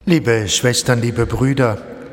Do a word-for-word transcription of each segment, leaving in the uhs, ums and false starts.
Liebe Schwestern, liebe Brüder,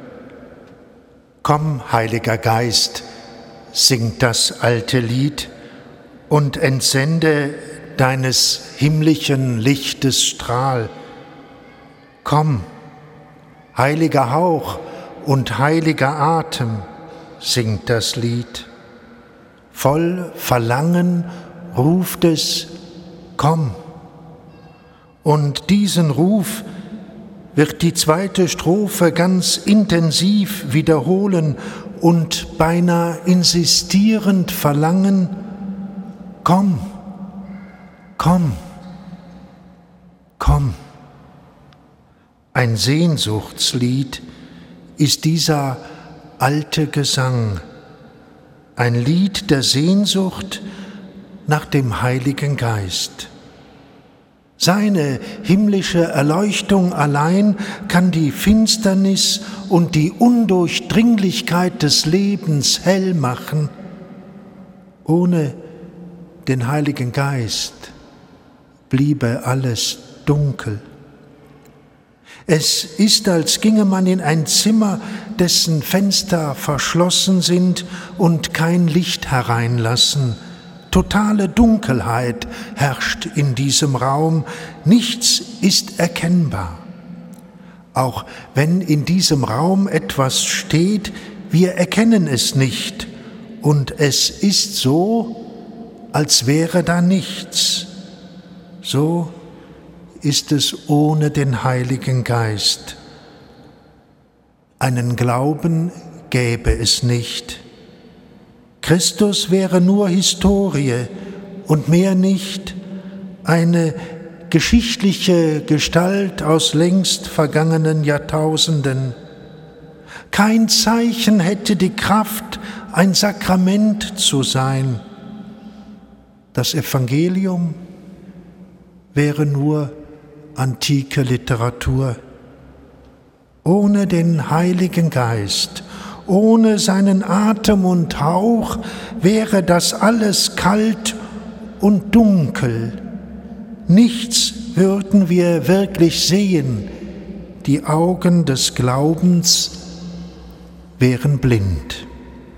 komm, Heiliger Geist, singt das alte Lied und entsende deines himmlischen Lichtes Strahl. Komm, heiliger Hauch und heiliger Atem, singt das Lied. Voll Verlangen ruft es, komm. Und diesen Ruf wird die zweite Strophe ganz intensiv wiederholen und beinahe insistierend verlangen, komm, komm, komm. Ein Sehnsuchtslied ist dieser alte Gesang, ein Lied der Sehnsucht nach dem Heiligen Geist. Seine himmlische Erleuchtung allein kann die Finsternis und die Undurchdringlichkeit des Lebens hell machen. Ohne den Heiligen Geist bliebe alles dunkel. Es ist, als ginge man in ein Zimmer, dessen Fenster verschlossen sind und kein Licht hereinlassen. Totale Dunkelheit herrscht in diesem Raum, nichts ist erkennbar. Auch wenn in diesem Raum etwas steht, wir erkennen es nicht und es ist so, als wäre da nichts. So ist es ohne den Heiligen Geist. Einen Glauben gäbe es nicht. Christus wäre nur Historie und mehr nicht, eine geschichtliche Gestalt aus längst vergangenen Jahrtausenden. Kein Zeichen hätte die Kraft, ein Sakrament zu sein. Das Evangelium wäre nur antike Literatur. Ohne den Heiligen Geist, ohne seinen Atem und Hauch wäre das alles kalt und dunkel. Nichts würden wir wirklich sehen. Die Augen des Glaubens wären blind.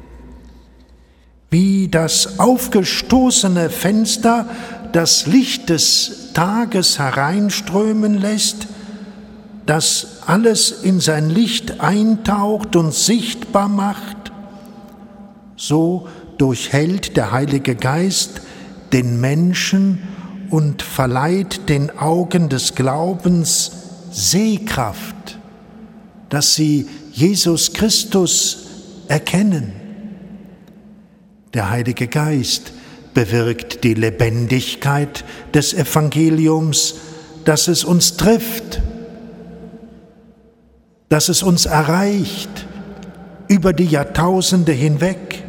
Wie das aufgestoßene Fenster das Licht des Tages hereinströmen lässt, das alles in sein Licht eintaucht und sichtbar macht, so durchhält der Heilige Geist den Menschen und verleiht den Augen des Glaubens Sehkraft, dass sie Jesus Christus erkennen. Der Heilige Geist bewirkt die Lebendigkeit des Evangeliums, dass es uns trifft, dass es uns erreicht über die Jahrtausende hinweg.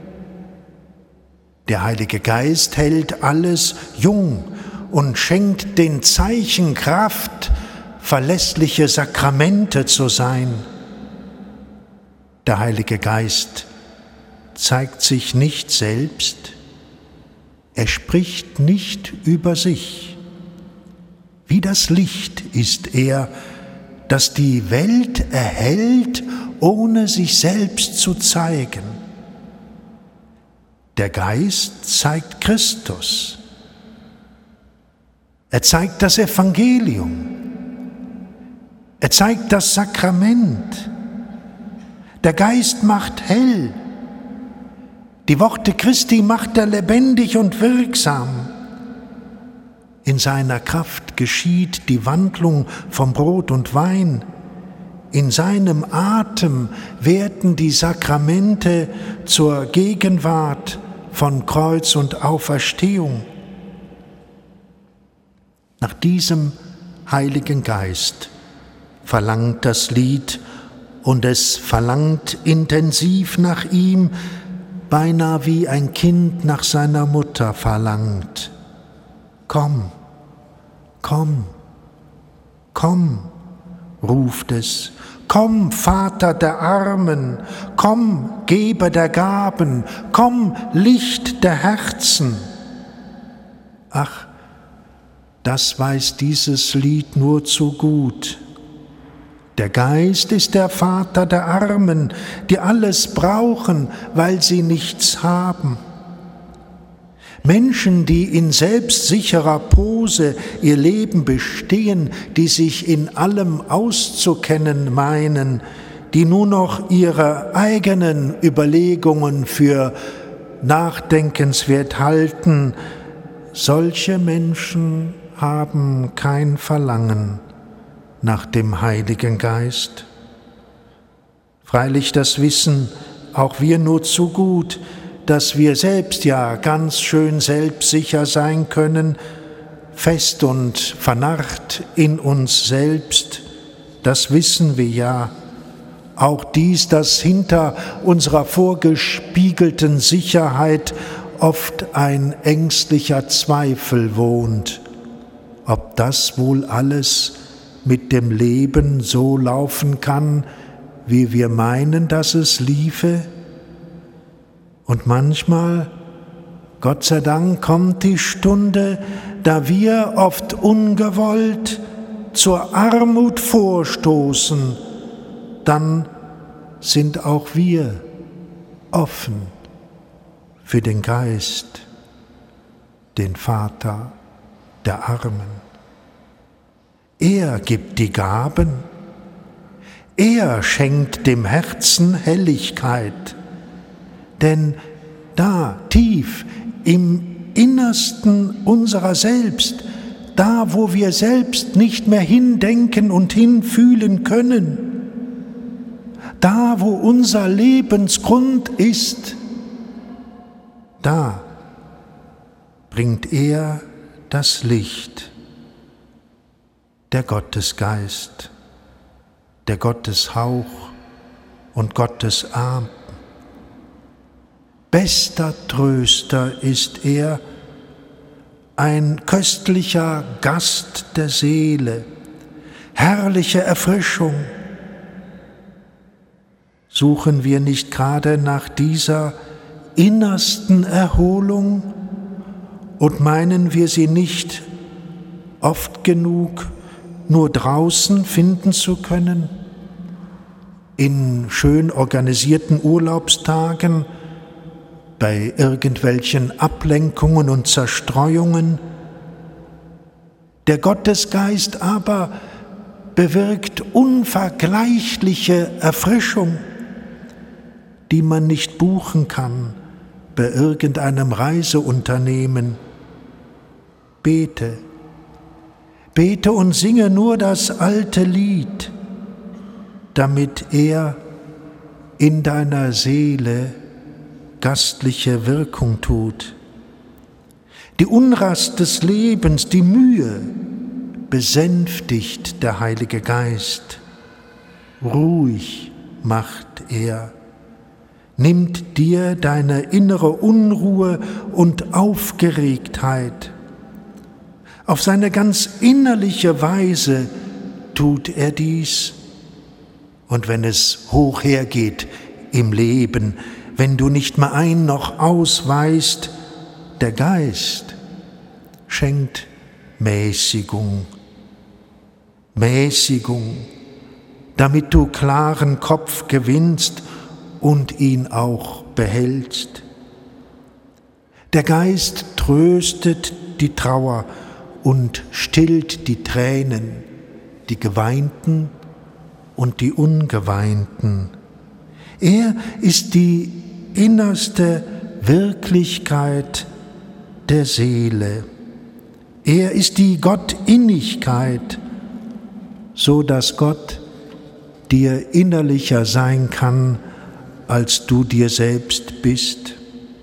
Der Heilige Geist hält alles jung und schenkt den Zeichen Kraft, verlässliche Sakramente zu sein. Der Heilige Geist zeigt sich nicht selbst, er spricht nicht über sich. Wie das Licht ist er, das die Welt erhellt, ohne sich selbst zu zeigen. Der Geist zeigt Christus. Er zeigt das Evangelium. Er zeigt das Sakrament. Der Geist macht hell. Die Worte Christi macht er lebendig und wirksam. In seiner Kraft geschieht die Wandlung vom Brot und Wein. In seinem Atem werden die Sakramente zur Gegenwart von Kreuz und Auferstehung. Nach diesem Heiligen Geist verlangt das Lied und es verlangt intensiv nach ihm, beinahe wie ein Kind nach seiner Mutter verlangt. Komm, komm, komm, ruft es. Komm, Vater der Armen, komm, Geber der Gaben, komm, Licht der Herzen. Ach, das weiß dieses Lied nur zu gut. Der Geist ist der Vater der Armen, die alles brauchen, weil sie nichts haben. Menschen, die in selbstsicherer Pose ihr Leben bestehen, die sich in allem auszukennen meinen, die nur noch ihre eigenen Überlegungen für nachdenkenswert halten, solche Menschen haben kein Verlangen nach dem Heiligen Geist. Freilich, das wissen auch wir nur zu gut, dass wir selbst ja ganz schön selbstsicher sein können, fest und vernarrt in uns selbst, das wissen wir ja. Auch dies, dass hinter unserer vorgespiegelten Sicherheit oft ein ängstlicher Zweifel wohnt, ob das wohl alles mit dem Leben so laufen kann, wie wir meinen, dass es liefe. Und manchmal, Gott sei Dank, kommt die Stunde, da wir oft ungewollt zur Armut vorstoßen, dann sind auch wir offen für den Geist, den Vater der Armen. Er gibt die Gaben, er schenkt dem Herzen Helligkeit, denn da tief im Innersten unserer selbst, da wo wir selbst nicht mehr hindenken und hinfühlen können, da wo unser Lebensgrund ist, da bringt er das Licht, der Gottesgeist, der Gotteshauch und Gottes Arm. Bester Tröster ist er, ein köstlicher Gast der Seele, herrliche Erfrischung. Suchen wir nicht gerade nach dieser innersten Erholung und meinen wir sie nicht oft genug nur draußen finden zu können, in schön organisierten Urlaubstagen, bei irgendwelchen Ablenkungen und Zerstreuungen. Der Gottesgeist aber bewirkt unvergleichliche Erfrischung, die man nicht buchen kann bei irgendeinem Reiseunternehmen. Bete, bete und singe nur das alte Lied, damit er in deiner Seele gastliche Wirkung tut. Die Unrast des Lebens, die Mühe, besänftigt der Heilige Geist. Ruhig macht er, nimmt dir deine innere Unruhe und Aufgeregtheit. Auf seine ganz innerliche Weise tut er dies. Und wenn es hoch hergeht im Leben, wenn du nicht mehr ein noch aus weißt, der Geist schenkt Mäßigung, Mäßigung, damit du klaren Kopf gewinnst und ihn auch behältst. Der Geist tröstet die Trauer und stillt die Tränen, die Geweinten und die Ungeweinten. Er ist die innerste Wirklichkeit der Seele. Er ist die Gottinnigkeit, so dass Gott dir innerlicher sein kann, als du dir selbst bist.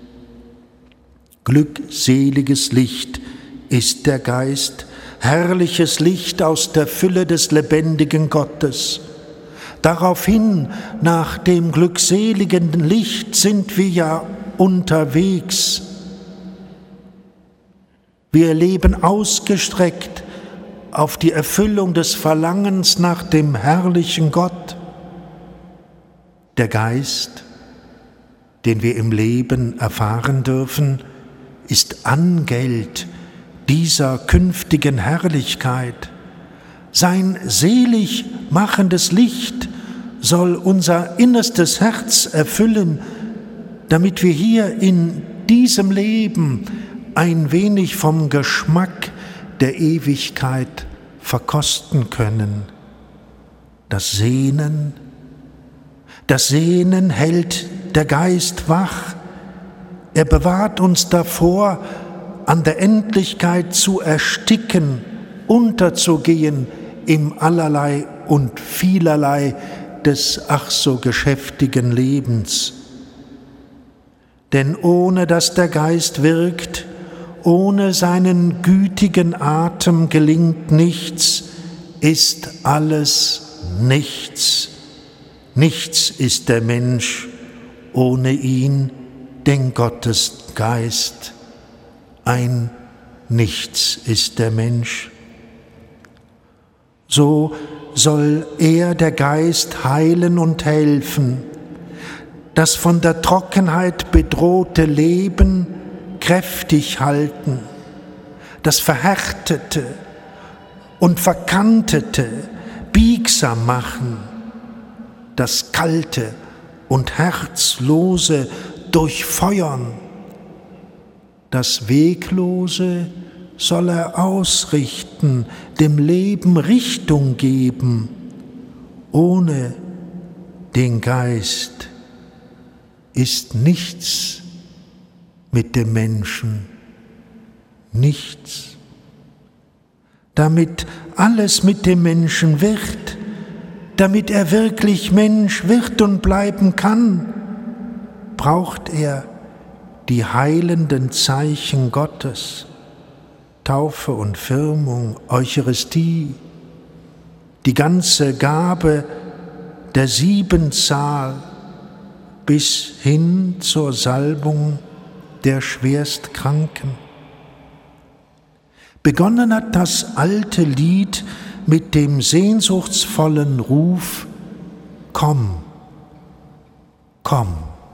Glückseliges Licht ist der Geist, herrliches Licht aus der Fülle des lebendigen Gottes. Daraufhin, nach dem glückseligen Licht, sind wir ja unterwegs. Wir leben ausgestreckt auf die Erfüllung des Verlangens nach dem herrlichen Gott. Der Geist, den wir im Leben erfahren dürfen, ist Angeld dieser künftigen Herrlichkeit. Sein selig machendes Licht soll unser innerstes Herz erfüllen, damit wir hier in diesem Leben ein wenig vom Geschmack der Ewigkeit verkosten können. Das Sehnen, das Sehnen hält der Geist wach. Er bewahrt uns davor, an der Endlichkeit zu ersticken, unterzugehen im Allerlei und Vielerlei des ach so geschäftigen Lebens. Denn ohne dass der Geist wirkt, ohne seinen gütigen Atem gelingt nichts, ist alles nichts. Nichts ist der Mensch ohne ihn, den Gottesgeist. Ein Nichts ist der Mensch. So soll er, der Geist, heilen und helfen, das von der Trockenheit bedrohte Leben kräftig halten, das Verhärtete und Verkantete biegsam machen, das Kalte und Herzlose durchfeuern, das Weglose soll er ausrichten, dem Leben Richtung geben. Ohne den Geist ist nichts mit dem Menschen, nichts. Damit alles mit dem Menschen wird, damit er wirklich Mensch wird und bleiben kann, braucht er die heilenden Zeichen Gottes, Taufe und Firmung, Eucharistie, die ganze Gabe der Siebenzahl bis hin zur Salbung der Schwerstkranken. Begonnen hat das alte Lied mit dem sehnsuchtsvollen Ruf: Komm, komm,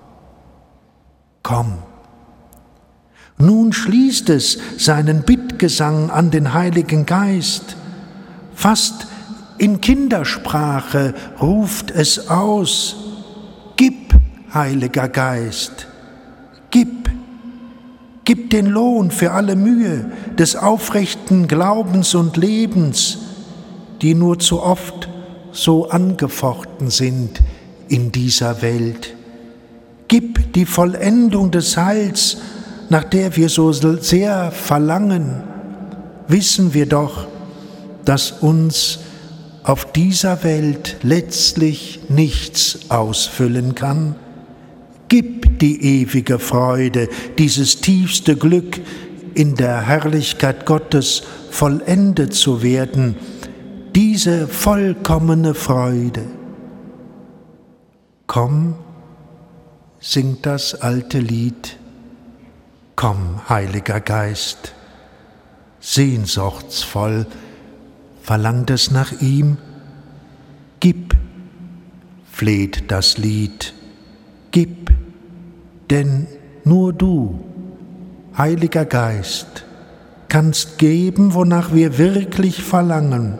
komm. Nun schließt es seinen Bittgesang an den Heiligen Geist. Fast in Kindersprache ruft es aus: Gib, Heiliger Geist, gib, gib den Lohn für alle Mühe des aufrechten Glaubens und Lebens, die nur zu oft so angefochten sind in dieser Welt. Gib die Vollendung des Heils, nach der wir so sehr verlangen. Wissen wir doch, dass uns auf dieser Welt letztlich nichts ausfüllen kann. Gib die ewige Freude, dieses tiefste Glück, in der Herrlichkeit Gottes vollendet zu werden, diese vollkommene Freude. Komm, singt das alte Lied. Komm, Heiliger Geist, sehnsuchtsvoll verlangt es nach ihm. Gib, fleht das Lied, gib, denn nur du, Heiliger Geist, kannst geben, wonach wir wirklich verlangen,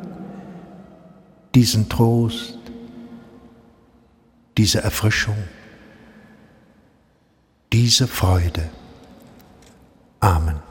diesen Trost, diese Erfrischung, diese Freude. Amen.